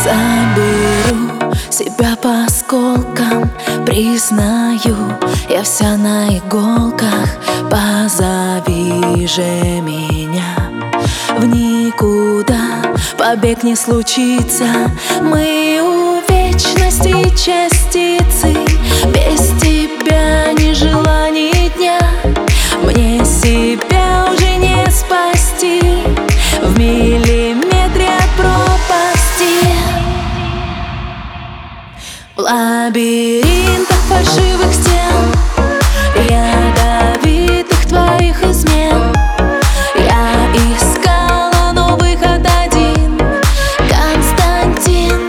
Заберу себя по осколкам, признаю, я вся на иголках. Позови же меня в никуда, побег не случится. Мы у вечности частицы, без тебя не жила ни дня. Мне себя уже не спасти в миллиметре от пропасти. В лабиринтах фальшивых стен, ядовитых твоих измен, я искала, но выход один — Константин.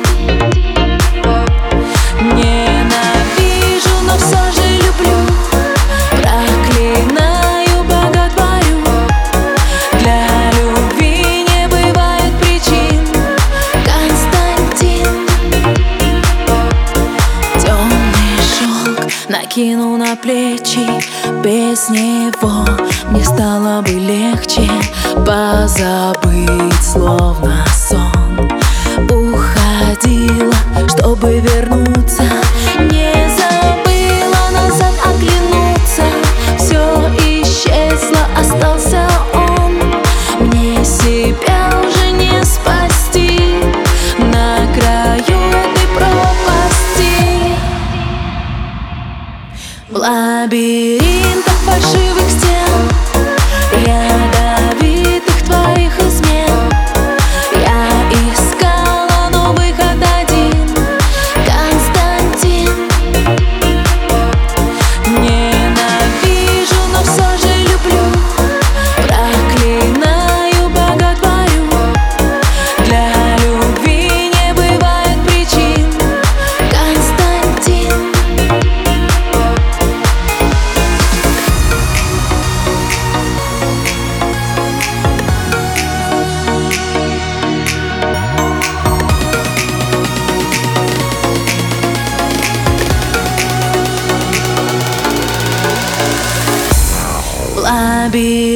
Ненавижу, но все же люблю, проклинаю, боготворю. Для любви не бывает причин, Константин. Темный шелк накину на плечи, без него мне стало бы легче позабыть, словно сон. Уходила, чтобы вернуться, не забыла назад оглянуться. Все исчезло, остался он. Мне себя уже не спасти на краю этой пропасти. В лабиринтах фальшивых стен, ядовитых твоих измен, я искала, но выход один — Константин. Ненавижу, но все же люблю, проклинаю, боготворю. Для любви не бывает причин, Константин. В лабиринтах